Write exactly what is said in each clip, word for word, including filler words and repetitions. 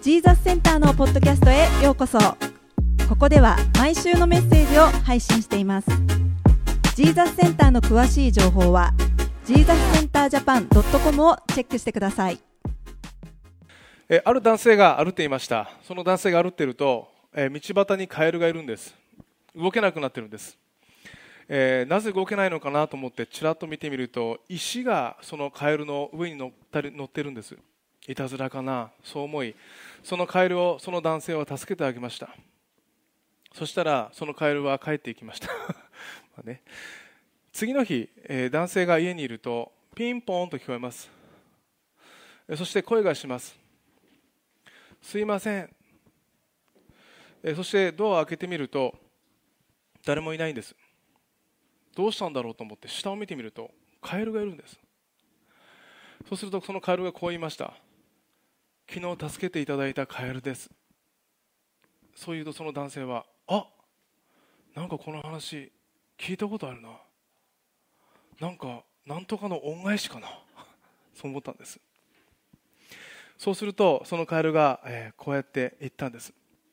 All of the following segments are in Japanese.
ジーザスセンターのポッドキャストへようこそ。ここでは毎週のメッセージを配信しています。ジーザスセンターの詳しい情報は ジーザスセンタージャパンドットコム をチェックしてください。 えある男性が歩いていました。その男性が歩いていると、え道端にカエルがいるんです。動けなくなっているんです。えー、なぜ動けないのかなと思ってちらっと見てみると、石がそのカエルの上に乗ったり乗っているんです。いたずらかな、そう思い、そのカエルをその男性は助けてあげました。そしたらそのカエルは帰っていきましたまあ、ね、次の日、えー、男性が家にいるとピンポーンと聞こえます。えー、そして声がします。すいません。えー、そしてドアを開けてみると誰もいないんです。どうしたんだろうと思って下を見てみるとカエルがいるんです。そうするとそのカエルがこう言いました。昨日助けていただいたカエルです。そう言うとその男性は、あ、なんかこの話聞いたことあるな、なんかなんとかの恩返しかなそう思ったんです。そうするとそのカエルが、えー、こうやって言ったんです。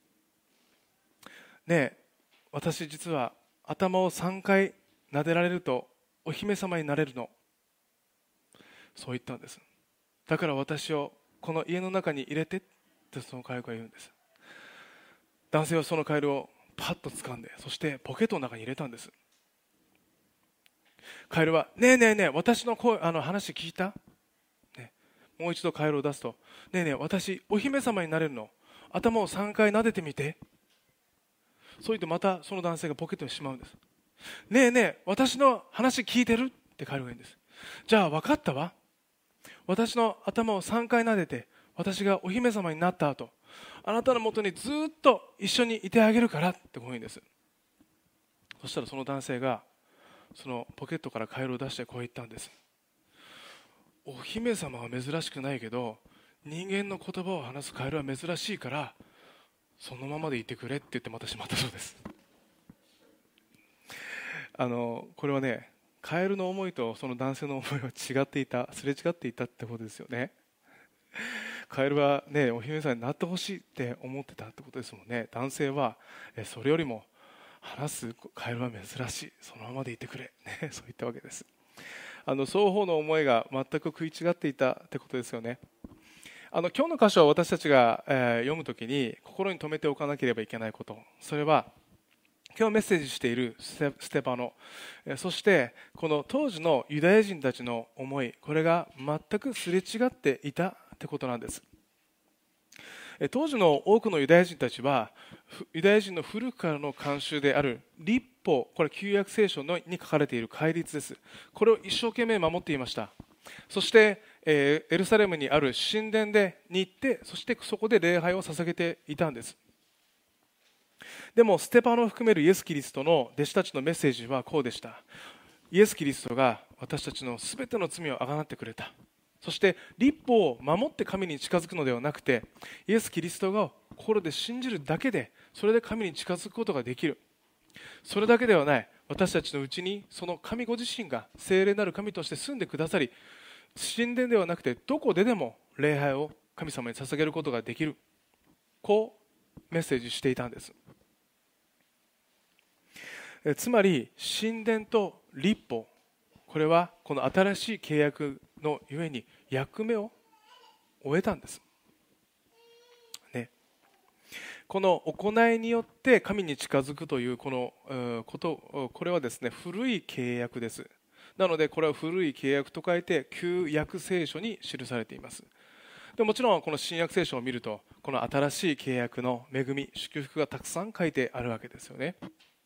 ねえ、私実は頭をさんかい撫でられるとお姫様になれるの。そう言ったんです。だから私をこの家の中に入れてってそのカエルが言うんです。男性はそのカエルをパッと掴んで、そしてポケットの中に入れたんです。カエルは、ねえねえねえ、私の声、あの話聞いた、ね、もう一度カエルを出すと、ねえねえ、私お姫様になれるの。頭をさんかい撫でてみて。そう言ってまたその男性がポケットにしまうんです。ねえねえ、私の話聞いてるってカエルが言うんです。じゃあ分かったわ。私の頭をさんかい撫でて、私がお姫様になった後、あなたのもとにずっと一緒にいてあげるからってこう言うんです。そしたらその男性がそのポケットからカエルを出してこう言ったんです。お姫様は珍しくないけど、人間の言葉を話すカエルは珍しいから、そのままでいてくれって言ってまたしまったそうです。あのこれはね、カエルの思いとその男性の思いは違っていた、すれ違っていたってことですよね。カエルはね、お姫様になってほしいって思ってたってことですもんね。男性はそれよりも話すカエルは珍しい、そのままでいてくれ、ね、そう言ったわけです。あの双方の思いが全く食い違っていたってことですよね。あの今日の箇所は私たちが、えー、読むときに心に留めておかなければいけないこと、それは今日メッセージしているステパノ、そしてこの当時のユダヤ人たちの思い、これが全くすれ違っていたってことなんです。当時の多くのユダヤ人たちはユダヤ人の古くからの慣習である律法、これ旧約聖書に書かれている戒律です。これを一生懸命守っていました。そして、えー、エルサレムにある神殿でに行って、そしてそこで礼拝を捧げていたんです。でもステパノを含めるイエス・キリストの弟子たちのメッセージはこうでした。イエス・キリストが私たちのすべての罪をあがなってくれた。そして律法を守って神に近づくのではなくて、イエス・キリストが心で信じるだけで、それで神に近づくことができる。それだけではない、私たちのうちにその神ご自身が聖霊なる神として住んでくださり、神殿ではなくてどこででも礼拝を神様に捧げることができる。こうメッセージしていたんです。つまり神殿と律法、これはこの新しい契約のゆえに役目を終えたんです、ね、この行いによって神に近づくというこのこと、これはですね、古い契約です。なのでこれは古い契約と書いて旧約聖書に記されています。でもちろんこの新約聖書を見ると、この新しい契約の恵み、祝福がたくさん書いてあるわけですよね。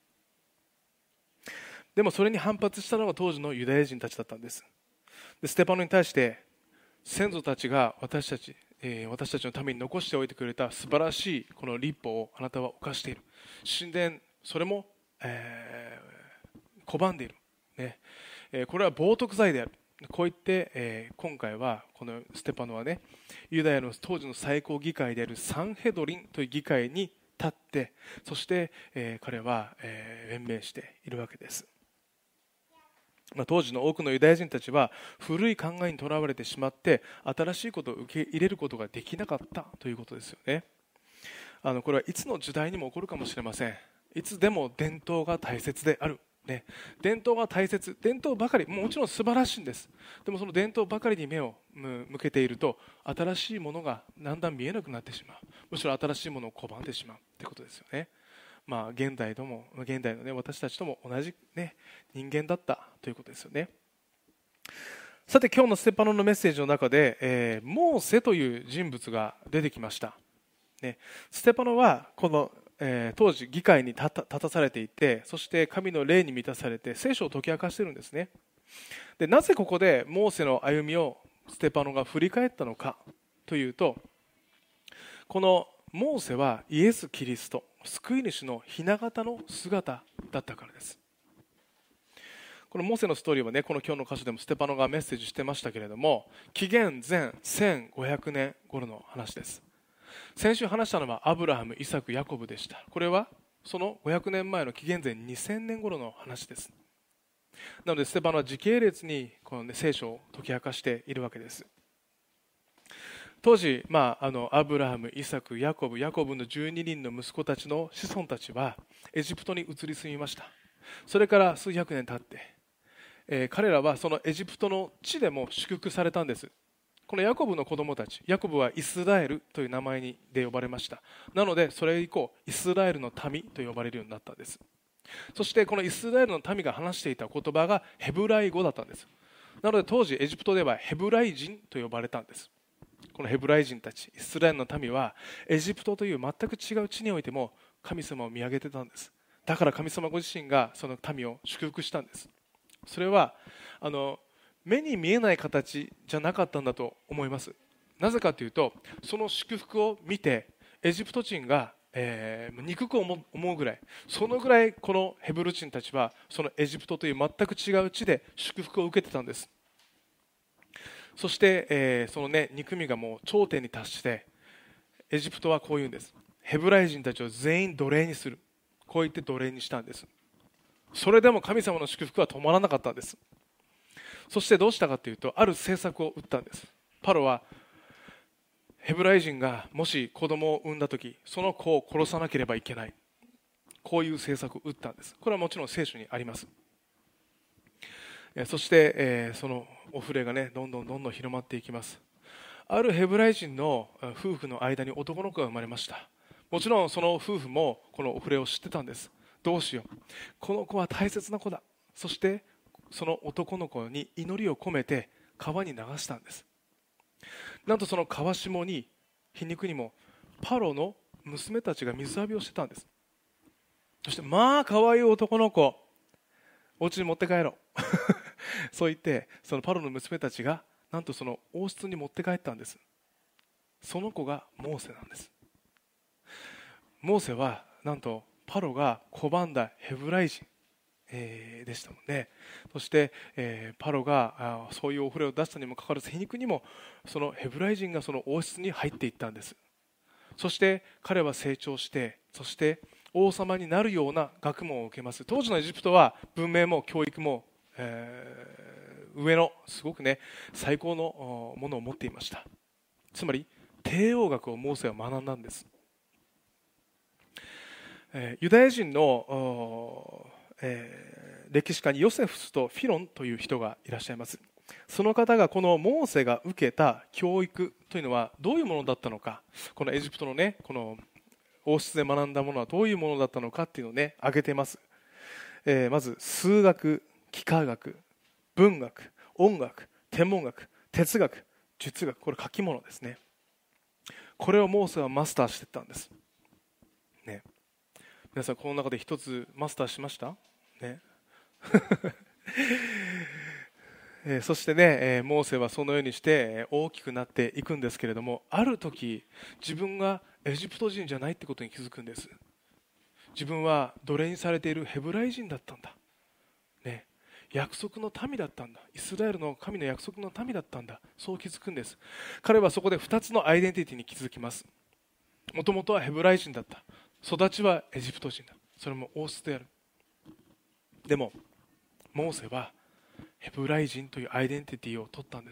でもそれに反発したのが当時のユダヤ人たちだったんです。でステパノに対して、先祖たちが私たち、えー、私たちのために残しておいてくれた素晴らしいこの律法をあなたは犯している。神殿、それも、えー、拒んでいる、ねえー、これは冒涜罪である。こう言って、えー、今回はこのステパノはね、ユダヤの当時の最高議会であるサンヘドリンという議会に立って、そして、えー、彼は、えー、弁明しているわけです。 まあ、当時の多くのユダヤ人たちは古い考えにとらわれてしまって新しいことを受け入れることができなかったということですよね。あのこれはいつの時代にも起こるかもしれません。いつでも伝統が大切である、ね、伝統が大切、伝統ばかりもちろん素晴らしいんです。でもその伝統ばかりに目を向けていると新しいものがだんだん見えなくなってしまう。むしろ新しいものを拒んでしまうということですよね。まあ、現代とも現代の、ね、私たちとも同じ、ね、人間だったということですよね。さて今日のステパノのメッセージの中で、えー、モーセという人物が出てきました、ね、ステパノはこの、えー、当時議会に立た、立たされていて、そして神の霊に満たされて聖書を解き明かしているんですね。でなぜここでモーセの歩みをステパノが振り返ったのかというと、このモーセはイエス・キリスト救い主の雛形の姿だったからです。このモーセのストーリーはね、この今日の箇所でもステパノがメッセージしてましたけれども、紀元前せんごひゃくねん頃の話です。先週話したのはアブラハム、イサク、ヤコブでした。これはそのごひゃくねんまえの紀元前にせんねん頃の話です。なのでステパノは時系列にこの、ね、聖書を解き明かしているわけです。当時、まあ、あのアブラハム、イサク、ヤコブ、ヤコブのじゅうににんの息子たちの子孫たちはエジプトに移り住みました。それから数百年経って、えー、彼らはそのエジプトの地でも祝福されたんです。このヤコブの子供たち、ヤコブはイスラエルという名前にで呼ばれました。なのでそれ以降イスラエルの民と呼ばれるようになったんです。そしてこのイスラエルの民が話していた言葉がヘブライ語だったんです。なので当時エジプトではヘブライ人と呼ばれたんです。このヘブライ人たち、イスラエルの民はエジプトという全く違う地においても神様を見上げてたんです。だから神様ご自身がその民を祝福したんです。それはあの目に見えない形じゃなかったんだと思います。なぜかというと、その祝福を見てエジプト人が、えー、憎く思うぐらい、そのぐらいこのヘブル人たちはそのエジプトという全く違う地で祝福を受けてたんです。そして、えー、そのね憎みがもう頂点に達してエジプトはこう言うんです。ヘブライ人たちを全員奴隷にする、こう言って奴隷にしたんです。それでも神様の祝福は止まらなかったんです。そしてどうしたかというと、ある政策を打ったんです。パロはヘブライ人がもし子供を産んだ時、その子を殺さなければいけない、こういう政策を打ったんです。これはもちろん聖書にあります。そして、えー、そのお触れがねどんどんどんどん広まっていきます。あるヘブライ人の夫婦の間に男の子が生まれました。もちろんその夫婦もこのお触れを知ってたんです。どうしよう、この子は大切な子だ。そしてその男の子に祈りを込めて川に流したんです。なんとその川下に皮肉にもパロの娘たちが水浴びをしてたんです。そしてまあ可愛い男の子、お家に持って帰ろうそう言ってそのパロの娘たちがなんとその王室に持って帰ったんです。その子がモーセなんです。モーセはなんとパロが拒んだヘブライ人、えー、でしたもんね。そして、えー、パロがあそういうお触れを出したにもかかわらず、皮肉にもそのヘブライ人がその王室に入っていったんです。そして彼は成長して、そして王様になるような学問を受けます。当時のエジプトは文明も教育も、えー、上のすごくね最高のものを持っていました。つまり帝王学をモーセは学んだんです。えー、ユダヤ人の、えー、歴史家にヨセフスとフィロンという人がいらっしゃいます。その方がこのモーセが受けた教育というのはどういうものだったのか、このエジプトのねこの王室で学んだものはどういうものだったのかっていうのをね挙げています。えー、まず数学、幾何学、文学、音楽、天文学、哲学、術学、これ書き物ですね。これをモーセはマスターしていったんですね。皆さんこの中で一つマスターしましたねえー、そしてね、えー、モーセはそのようにして大きくなっていくんですけれども、ある時自分がエジプト人じゃないってことに気づくんです。自分は奴隷にされているヘブライ人だったんだ、ね、約束の民だったんだ、イスラエルの神の約束の民だったんだ、そう気づくんです。彼はそこでふたつのアイデンティティに気づきます。もともとはヘブライ人だった、育ちはエジプト人だ、それも王室である。でもモーセはヘブライ人というアイデンティティを取ったんです。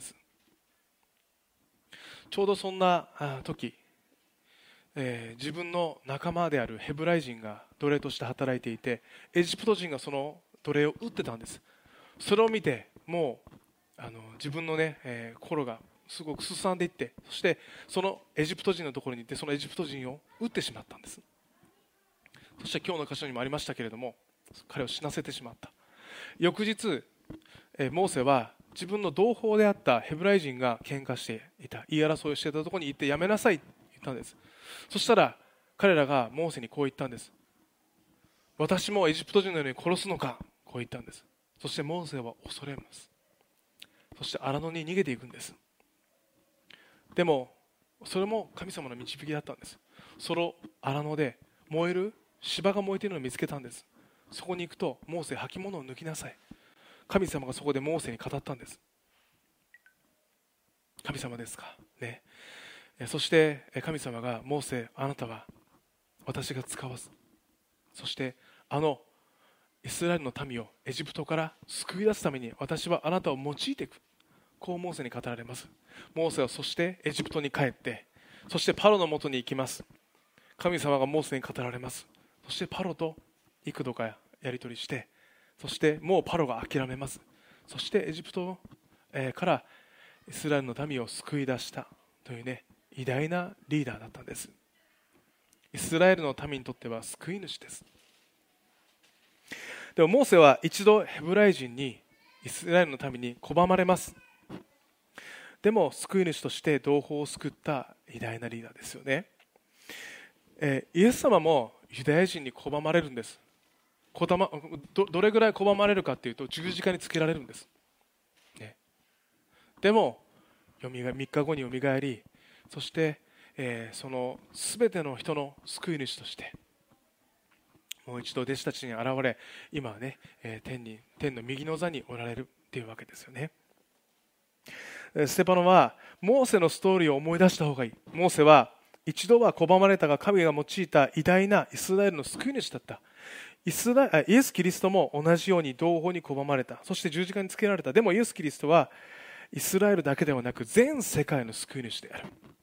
ちょうどそんな時、えー、自分の仲間であるヘブライ人が奴隷として働いていて、エジプト人がその奴隷を撃ってたんです。それを見てもうあの自分のね、えー、心がすごくすさんでいって、そしてそのエジプト人のところに行ってそのエジプト人を撃ってしまったんです。そして今日の箇所にもありましたけれども、彼を死なせてしまった。翌日、えー、モーセは自分の同胞であったヘブライ人が喧嘩していた、言い争いをしていたところに行ってやめなさいと言ったんです。そしたら彼らがモーセにこう言ったんです。私もエジプト人のように殺すのか、こう言ったんです。そしてモーセは恐れます。そして荒野に逃げていくんです。でもそれも神様の導きだったんです。その荒野で燃える芝が燃えているのを見つけたんです。そこに行くと、モーセ、履物を脱ぎなさい。神様がそこでモーセに語ったんです。神様ですか、ね、そして神様が、モーセ、あなたは私が使わす、そしてあのイスラエルの民をエジプトから救い出すために私はあなたを用いていく、こうモーセに語られます。モーセはそしてエジプトに帰って、そしてパロのもとに行きます。神様がモーセに語られます。そしてパロと幾度かやり取りして、そしてもうパロが諦めます。そしてエジプトからイスラエルの民を救い出したというね、偉大なリーダーだったんです。イスラエルの民にとっては救い主です。でもモーセは一度ヘブライ人に、イスラエルの民に拒まれます。でも救い主として同胞を救った偉大なリーダーですよね。えー、イエス様もユダヤ人に拒まれるんです。こたま ど, どれぐらい拒まれるかというと、十字架につけられるんです、ね、でもみっかごによみがえり、そして、えー、その全ての人の救い主としてもう一度弟子たちに現れ、今はね、えー、天に天の右の座におられるというわけですよね。ステパノはモーセのストーリーを思い出した方がいい。モーセは一度は拒まれたが神が用いた偉大なイスラエルの救い主だった。イスライエス・キリストも同じように同胞に拒まれた。そして十字架につけられた。でもイエス・キリストはイスラエルだけではなく全世界の救い主である、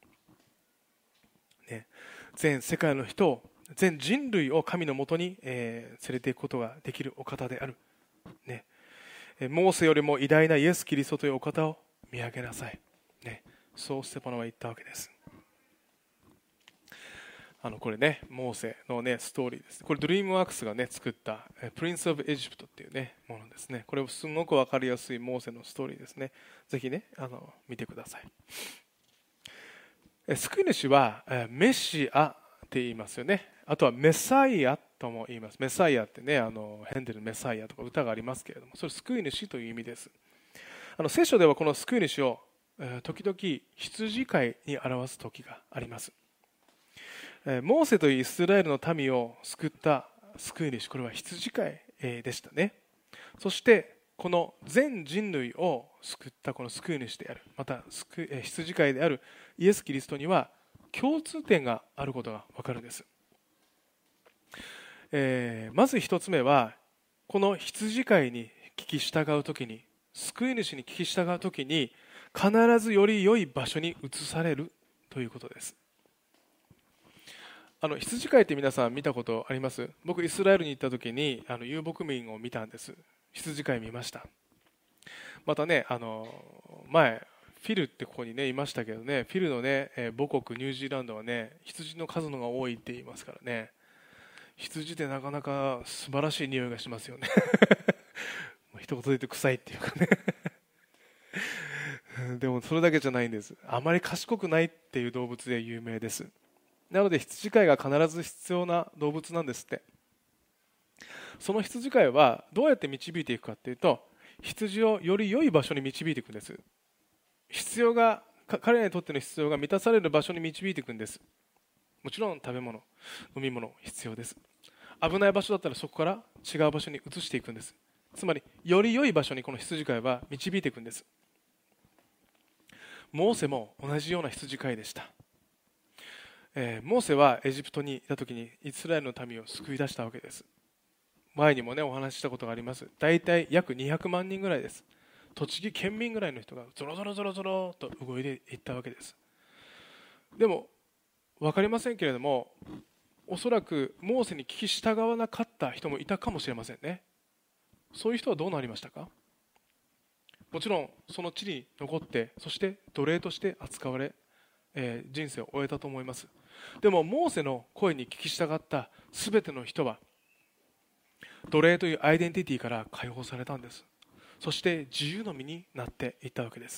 ね、全世界の人を、全人類を神のもとに、えー、連れていくことができるお方である、ね、モーセよりも偉大なイエス・キリストというお方を見上げなさい、ね、そうステパノは言ったわけです。あのこれね、モーセの、ね、ストーリーです。これドリームワークスが、ね、作ったプリンス・オブ・エジプトっていう、ね、ものですね。これすごく分かりやすいモーセのストーリーですね。ぜひね、あの見てください。救い主はメシアって言いますよね。あとはメサイアとも言います。メサイアってね、あのヘンデルのメサイアとか歌がありますけれども、それ救い主という意味です。あの聖書ではこの救い主を時々羊飼いに表す時があります。モーセというイスラエルの民を救った救い主、これは羊飼いでしたね。そしてこの全人類を救ったこの救い主である、また羊飼いであるイエス・キリストには共通点があることが分かるんです。えー、まず一つ目は、この羊飼いに聞き従うときに、救い主に聞き従うときに必ずより良い場所に移されるということです。あの羊飼いって皆さん見たことあります？僕イスラエルに行った時にあの遊牧民を見たんです。羊飼い見ました。またね、あの前フィルってここにねいましたけどね、フィルのね、えー、母国ニュージーランドはね、羊の数のが多いって言いますからね。羊ってなかなか素晴らしい匂いがしますよね一言で言って臭いっていうかねでもそれだけじゃないんです。あまり賢くないっていう動物で有名です。なので羊飼いが必ず必要な動物なんですって。その羊飼いはどうやって導いていくかというと、羊をより良い場所に導いていくんです。必要が彼らにとっての必要が満たされる場所に導いていくんです。もちろん食べ物、飲み物必要です。危ない場所だったらそこから違う場所に移していくんです。つまりより良い場所にこの羊飼いは導いていくんです。モーセも同じような羊飼いでした。えー、モーセはエジプトにいた時にイスラエルの民を救い出したわけです。前にもねお話ししたことがあります。大体約にひゃくまんにんぐらいです。 栃木県民ぐらいの人がゾロゾロゾロゾロと動いていったわけです。でも分かりませんけれども、おそらくモーセに聞き従わなかった人もいたかもしれませんね。そういう人はどうなりましたか？もちろんその地に残って、そして奴隷として扱われ、えー人生を終えたと思います。でもモーセの声に聞き従ったすべての人は奴隷というアイデンティティから解放されたんです。そして自由の身になっていったわけです。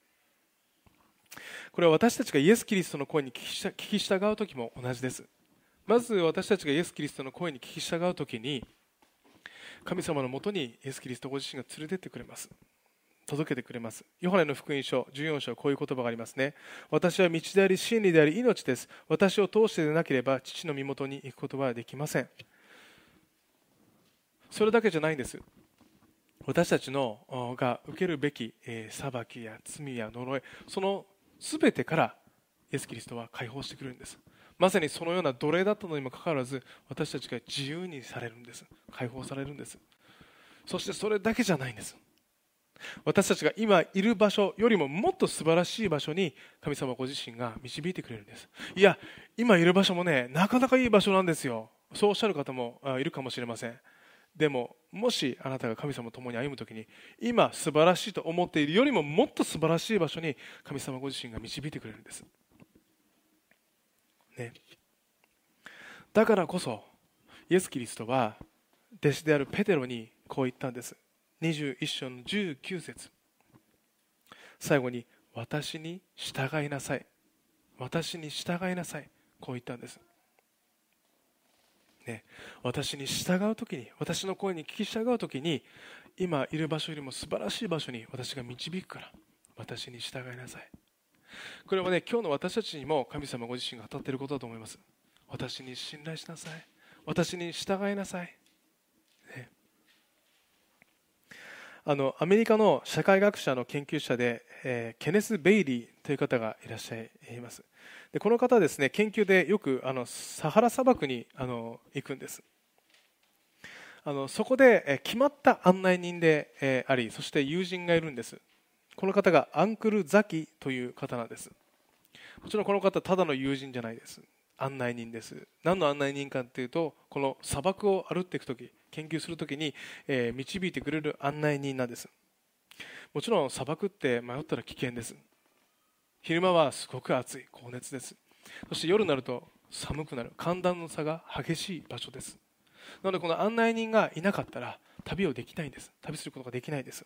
これは私たちがイエス・キリストの声に聞きし聞き従う時も同じです。まず私たちがイエス・キリストの声に聞き従う時に、神様のもとにイエス・キリストご自身が連れてってくれます。届けてくれます。ヨハネの福音書じゅうよん章、こういう言葉がありますね。私は道であり真理であり命です。私を通してでなければ父の身元に行くことはできません。それだけじゃないんです。私たちのが受けるべき、えー、裁きや罪や呪い、その全てからイエス・キリストは解放してくれるんです。まさにそのような奴隷だったのにもかかわらず、私たちが自由にされるんです。解放されるんです。そしてそれだけじゃないんです。私たちが今いる場所よりももっと素晴らしい場所に神様ご自身が導いてくれるんです。いや、今いる場所もね、なかなかいい場所なんですよ。そうおっしゃる方もいるかもしれません。でももしあなたが神様と共に歩むときに、今素晴らしいと思っているよりももっと素晴らしい場所に神様ご自身が導いてくれるんです、ね、だからこそイエス・キリストは弟子であるペテロにこう言ったんです。にじゅういっ章のじゅうきゅう節、最後に私に従いなさい、私に従いなさい、こう言ったんです、ね、私に従うときに、私の声に聞き従うときに、今いる場所よりも素晴らしい場所に私が導くから私に従いなさい。これはね、今日の私たちにも神様ご自身が語っていることだと思います。私に信頼しなさい、私に従いなさい、ね、あのアメリカの社会学者の研究者で、えー、ケネス・ベイリーという方がいらっしゃいます。でこの方はですね、研究でよくあのサハラ砂漠にあの行くんです。あのそこで、えー、決まった案内人で、えー、あり、そして友人がいるんです。この方がアンクル・ザキという方なんです。もちろんこの方ただの友人じゃないです。案内人です。何の案内人かというと、この砂漠を歩っていくとき、研究するときに、えー、導いてくれる案内人なんです。もちろん砂漠って迷ったら危険です。昼間はすごく暑い、高熱です。そして夜になると寒くなる、寒暖の差が激しい場所です。なのでこの案内人がいなかったら旅をできないんです。旅することができないです。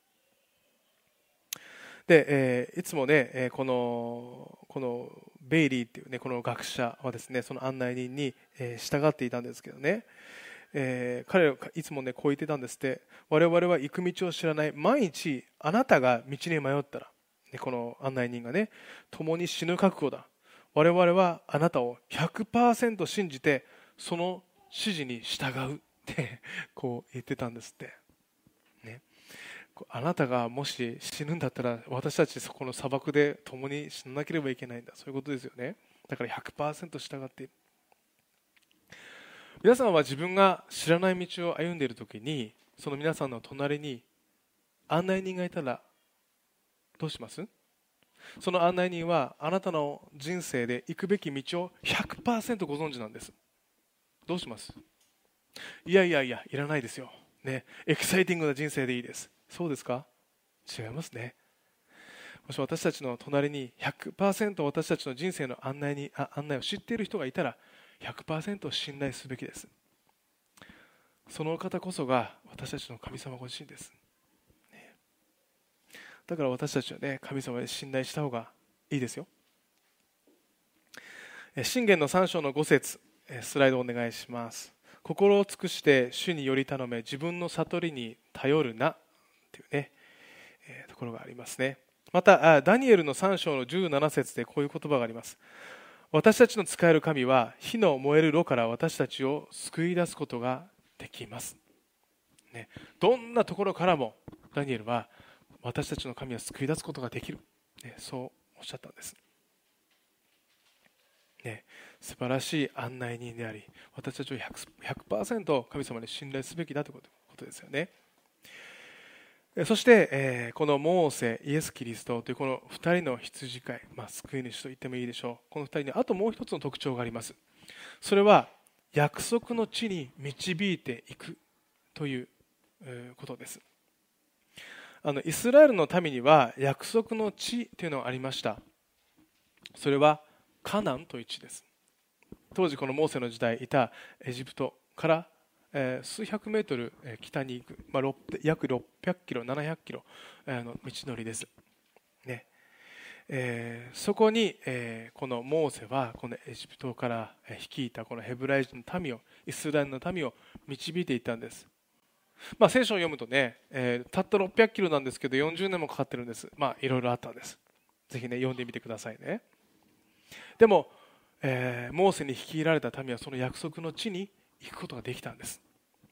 で、えー、いつもね、えー、このこのベイリーっていうね、この学者はですね、その案内人に、えー、従っていたんですけどね、えー、彼らいつもねこう言ってたんですって。我々は行く道を知らない。毎日あなたが道に迷ったら、ね、この案内人がね、共に死ぬ覚悟だ。我々はあなたを ひゃくパーセント 信じてその指示に従うってこう言ってたんですって、ね、あなたがもし死ぬんだったら私たちそこの砂漠で共に死ななければいけないんだ、そういうことですよね。だから ひゃくパーセント 従っている。皆さんは自分が知らない道を歩んでいるときに、その皆さんの隣に案内人がいたらどうします？その案内人はあなたの人生で行くべき道を ひゃくパーセント ご存知なんです。どうします？いやいやいや、いらないですよ、ね、エキサイティングな人生でいいです。そうですか？違いますね。もし私たちの隣に ひゃくパーセント 私たちの人生の案内にあ案内を知っている人がいたら ひゃくパーセント 信頼すべきです。その方こそが私たちの神様ご自身です。だから私たちはね、神様に信頼した方がいいですよ。箴言のさん章のご節、スライドお願いします。心を尽くして主により頼め、自分の悟りに頼るなというね、えー、ところがありますね。またダニエルのさん章のじゅうなな節でこういう言葉があります。私たちの使える神は火の燃える炉から私たちを救い出すことができます、ね、どんなところからもダニエルは私たちの神は救い出すことができる、ね、そうおっしゃったんです、ね、素晴らしい案内人であり、私たちを ひゃくパーセント 神様に信頼すべきだということですよね。 そして、えー、このモーセ、イエス・キリストというこのふたりの羊飼い、まあ、救い主と言ってもいいでしょう。このふたりにあともう一つの特徴があります。それは約束の地に導いていくということです。あのイスラエルの民には約束の地というのがありました。それはカナンという地です。当時このモーセの時代いたエジプトからえー、数百メートル北に行く、まあ、約ろっぴゃくキロ、ななひゃくキロの道のりです、ねえー、そこに、えー、このモーセはこのエジプトから率いたこのヘブライ人の民を、イスラエルの民を導いていったんです。まあ、聖書を読むとね、えー、たったろっぴゃくキロなんですけどよんじゅうねんもかかってるんです。まあいろいろあったんです。ぜひね読んでみてくださいね。でも、えー、モーセに率いられた民はその約束の地に行くことができたんです。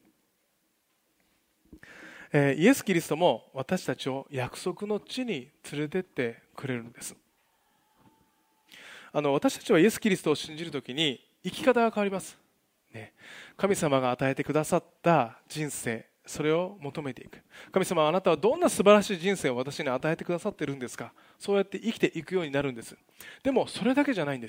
えー、イエス・キリストも私たちを約束の地に連れてってくれるんです。あの私たちはイエス・キリストを信じるときに生き方が変わります、ね、神様が与えてくださった人生、それを求めていく。神様はあなたはどんな素晴らしい人生を私に与えてくださっているんですか。そうやって生きていくようになるんです。でもそれだけじゃないんです。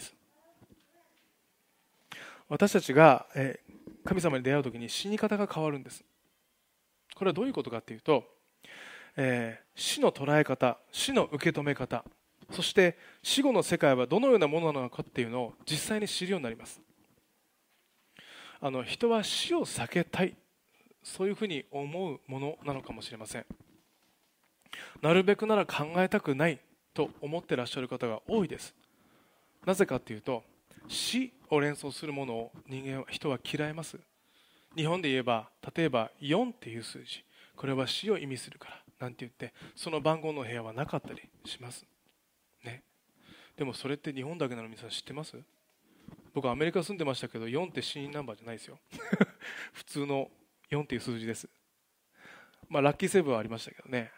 私たちが、えー、神様に出会うときに死に方が変わるんです。これはどういうことかというと、えー、死の捉え方、死の受け止め方、そして死後の世界はどのようなものなのかっていうのを実際に知るようになります。あの人は死を避けたい、そういうふうに思うものなのかもしれません。なるべくなら考えたくないと思ってらっしゃる方が多いです。なぜかというと、死を連想するものを人間は人は嫌います。日本で言えば、例えばよんっていう数字、これは死を意味するからなんて言って、その番号の部屋はなかったりします、ね、でもそれって日本だけなの皆さん知ってます？僕アメリカ住んでましたけど、よんって死因ナンバーじゃないですよ普通のよんっていう数字です。まあラッキーセブンはありましたけどね。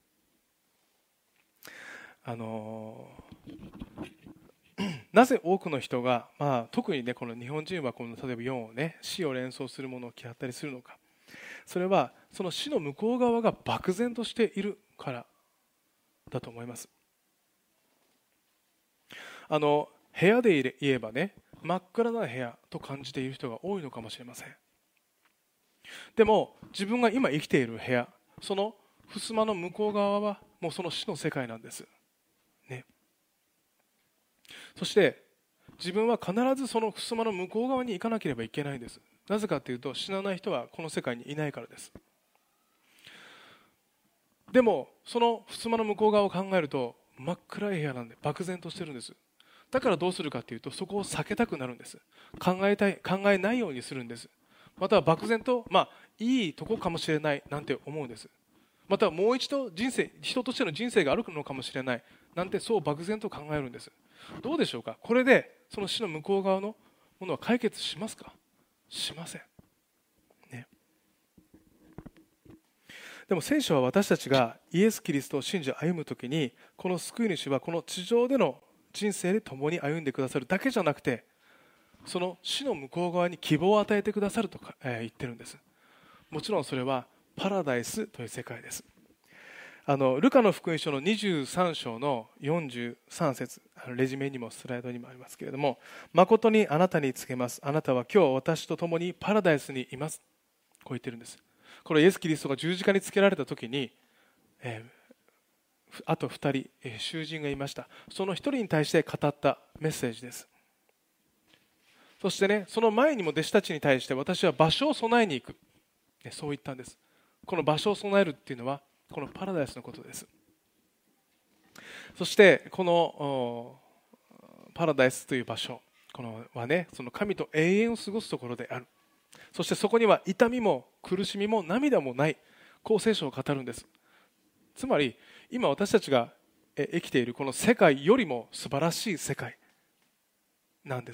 あのーなぜ多くの人が、まあ、特にねこの日本人はこの例えばよんをね死を連想するものを嫌ったりするのか。それはその死の向こう側が漠然としているからだと思います。あの部屋で言えばね、真っ暗な部屋と感じている人が多いのかもしれません。でも自分が今生きている部屋、その襖の向こう側はもうその死の世界なんですね。そして自分は必ずその襖の向こう側に行かなければいけないんです。なぜかというと、死なない人はこの世界にいないからです。でもその襖の向こう側を考えると真っ暗い部屋なんで漠然としてるんです。だからどうするかというと、そこを避けたくなるんです。考えたい、考えないようにするんです。または漠然と、まあいいとこかもしれないなんて思うんです。またはもう一度人生、人としての人生があるのかもしれないなんて、そう漠然と考えるんです。どうでしょうか。これでその死の向こう側のものは解決しますか？しません、ね、でも聖書は私たちがイエス・キリストを信じ歩むときに、この救い主はこの地上での人生で共に歩んでくださるだけじゃなくて、その死の向こう側に希望を与えてくださるとか、えー、言ってるんです。もちろんそれはパラダイスという世界です。あのルカの福音書のにじゅうさん章のよんじゅうさん節、レジュメにもスライドにもありますけれども、誠にあなたに告げます、あなたは今日私と共にパラダイスにいます、こう言ってるんです。これイエス・キリストが十字架につけられた時に、えー、あとふたり、えー、囚人がいました。そのひとりに対して語ったメッセージです。そしてね、その前にも弟子たちに対して、私は場所を備えに行く、ね、そう言ったんです。この場所を備えるっていうのはこのパラダイスのことです。そしてこのパラダイスという場所、このはね、その神と永遠を過ごすところである。そしてそこには痛みも苦しみも涙もない、こう聖書を語るんです。つまり今私たちが生きているこの世界よりも素晴らしい世界なんです。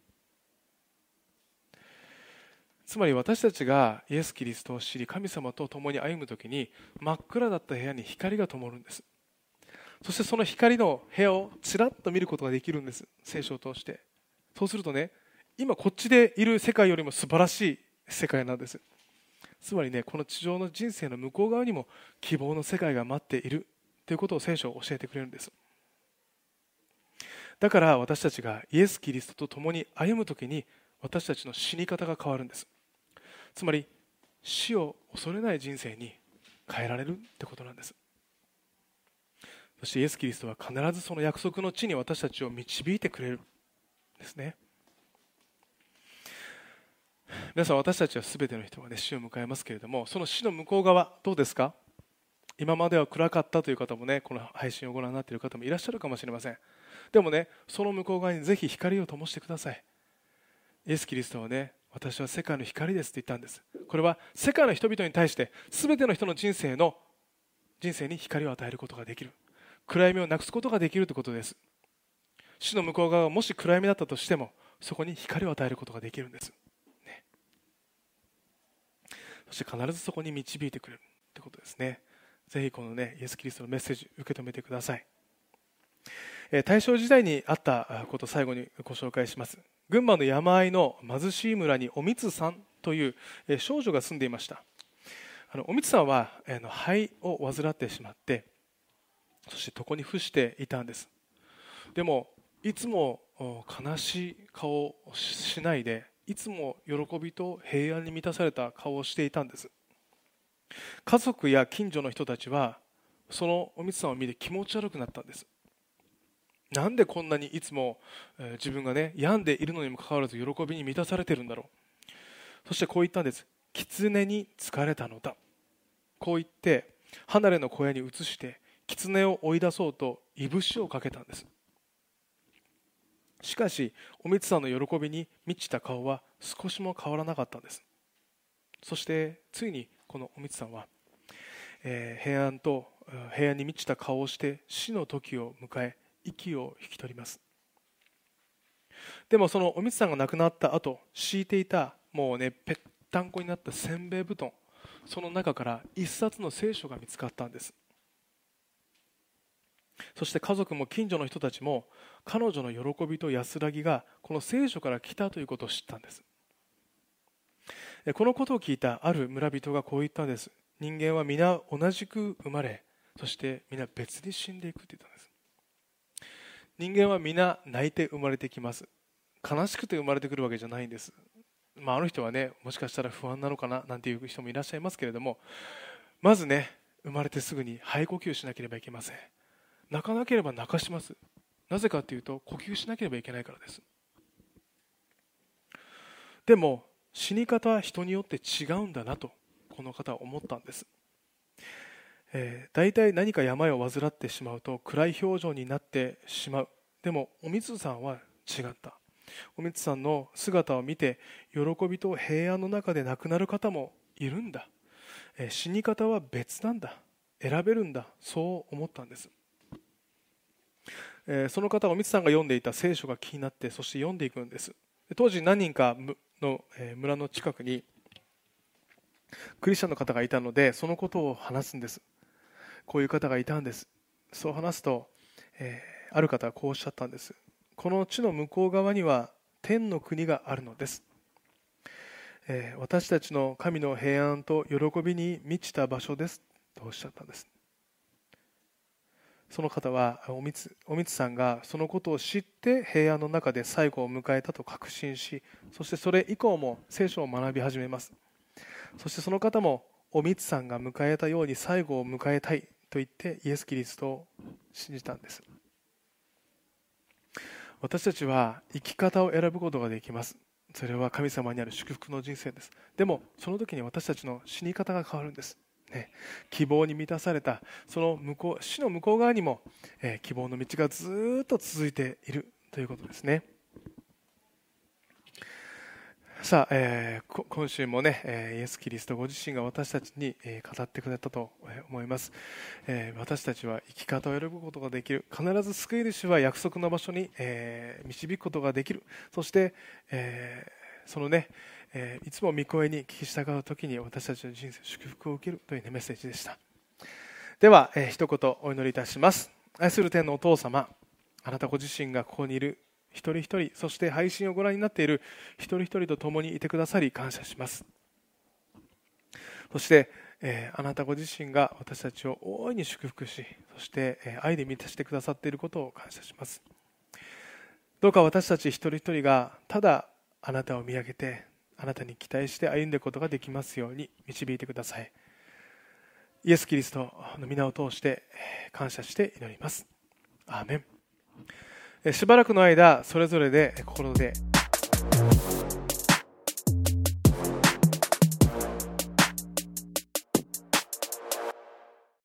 つまり私たちがイエス・キリストを知り、神様と共に歩むときに、真っ暗だった部屋に光が灯るんです。そしてその光の部屋をちらっと見ることができるんです、聖書を通して。そうするとね、今こっちでいる世界よりも素晴らしい世界なんです。 つまりね、この地上の人生の向こう側にも希望の世界が待っているということを聖書を教えてくれるんです。だから私たちがイエス・キリストと共に歩むときに、私たちの死に方が変わるんです。つまり死を恐れない人生に変えられるってことなんです。そしてイエス・キリストは必ずその約束の地に私たちを導いてくれるんですね。皆さん、私たちは全ての人が、ね、死を迎えますけれども、その死の向こう側どうですか？今までは暗かったという方もね、この配信をご覧になっている方もいらっしゃるかもしれません。でもね、その向こう側にぜひ光を灯してください。イエス・キリストはね、私は世界の光ですと言ったんです。これは世界の人々に対して全ての人の人生の人生に光を与えることができる、暗闇をなくすことができるということです。死の向こう側がもし暗闇だったとしても、そこに光を与えることができるんです、ね、そして必ずそこに導いてくれるということですね。ぜひこのね、イエス・キリストのメッセージ受け止めてください。大正時代にあったことを最後にご紹介します。群馬の山あいの貧しい村におみつさんという少女が住んでいました。あのおみつさんは肺を患ってしまって、そして床に伏していたんです。でもいつも悲しい顔をしないで、いつも喜びと平安に満たされた顔をしていたんです。家族や近所の人たちはそのおみつさんを見て気持ち悪くなったんです。なんでこんなにいつも自分がね、病んでいるのにもかかわらず喜びに満たされているんだろう。そしてこう言ったんです。狐に疲れたのだ。こう言って離れの小屋に移して狐を追い出そうといぶしをかけたんです。しかしおみつさんの喜びに満ちた顔は少しも変わらなかったんです。そしてついにこのおみつさんは、えー、平安と平安に満ちた顔をして死の時を迎え、息を引き取ります。でもそのおみつさんが亡くなった後、敷いていたもうねぺったんこになったせんべい布団、その中から一冊の聖書が見つかったんです。そして家族も近所の人たちも彼女の喜びと安らぎがこの聖書から来たということを知ったんです。このことを聞いたある村人がこう言ったんです。人間は皆同じく生まれ、そして皆別に死んでいくと言ったんです。人間は皆泣いて生まれてきます。悲しくて生まれてくるわけじゃないんです。まあ、あの人はね、もしかしたら不安なのかななんていう人もいらっしゃいますけれども、まずね、生まれてすぐに肺呼吸しなければいけません。泣かなければ泣かします。なぜかというと、呼吸しなければいけないからです。でも死に方は人によって違うんだなとこの方は思ったんです。えー、大体何か病を患ってしまうと暗い表情になってしまう。でもおみつさんは違った。おみつさんの姿を見て喜びと平安の中で亡くなる方もいるんだ、えー、死に方は別なんだ、選べるんだ、そう思ったんです。えー、その方はおみつさんが読んでいた聖書が気になって、そして読んでいくんです。当時何人かの、えー、村の近くにクリスチャンの方がいたので、そのことを話すんです。こういう方がいたんです。そう話すと、えー、ある方はこうおっしゃったんです。この地の向こう側には天の国があるのです、えー、私たちの神の平安と喜びに満ちた場所ですとおっしゃったんです。その方はおみつ、おみつさんがそのことを知って平安の中で最後を迎えたと確信し、そしてそれ以降も聖書を学び始めます。そしてその方もおみつさんが迎えたように最後を迎えたいと言ってイエス・キリストを信じたんです。私たちは生き方を選ぶことができます。それは神様にある祝福の人生です。でもその時に私たちの死に方が変わるんです、ね、希望に満たされたその向こう、死の向こう側にも、えー、希望の道がずっと続いているということですね。さあ、えー、今週もね、えー、イエス・キリストご自身が私たちに、えー、語ってくれたと思います、えー、私たちは生き方を選ぶことができる。必ず救い主は約束の場所に、えー、導くことができる。そして、えー、そのね、えー、いつも御声に聞き従うときに私たちの人生祝福を受けるという、ね、メッセージでした。では、えー、一言お祈りいたします。愛する天のお父様、あなたご自身がここにいる一人一人、そして配信をご覧になっている一人一人と共にいてくださり感謝します。 そして、えー、あなたご自身が私たちを大いに祝福し、そして、えー、愛で満たしてくださっていることを感謝します。どうか私たち一人一人がただあなたを見上げて、あなたに期待して歩んでいくことができますように導いてください。イエス・キリストの皆を通して感謝して祈ります。アーメン。しばらくの間それぞれで心で